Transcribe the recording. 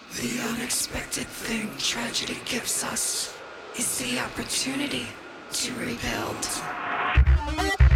The unexpected thing tragedy gives us is the opportunity to rebuild.